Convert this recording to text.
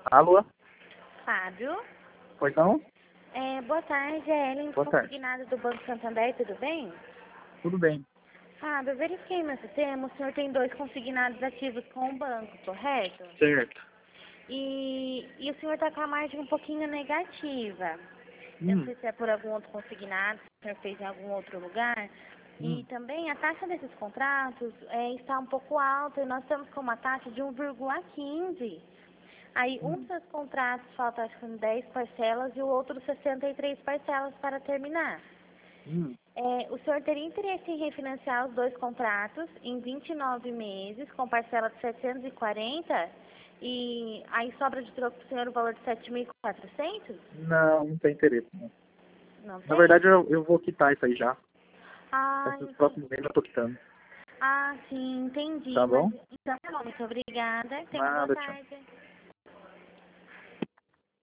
Alô? Fábio. Pois não? Boa tarde, é Ellen, Boa tarde. consignado do Banco Santander, tudo bem? Tudo bem. Fábio, eu verifiquei no sistema, o senhor tem 2 consignados ativos com o banco, correto? Certo. E o senhor está com a margem um pouquinho negativa. Eu não sei se é por algum outro consignado, se o senhor fez em algum outro lugar. E também a taxa desses contratos está um pouco alta e nós estamos com uma taxa de 1,15. Aí um dos seus contratos falta acho que 10 parcelas e o outro 63 parcelas para terminar. O senhor teria interesse em refinanciar os 2 contratos em 29 meses com parcela de 740 e aí sobra de troco para o senhor o valor de 7.400? Não, não tem interesse. Não. Não tem? Na verdade, eu vou quitar isso aí já. Ah, Esses próximos meses eu tô quitando. sim, entendi. Tá bom? Então tá bom, muito obrigada. Tenha uma boa Nada, tchau. tarde.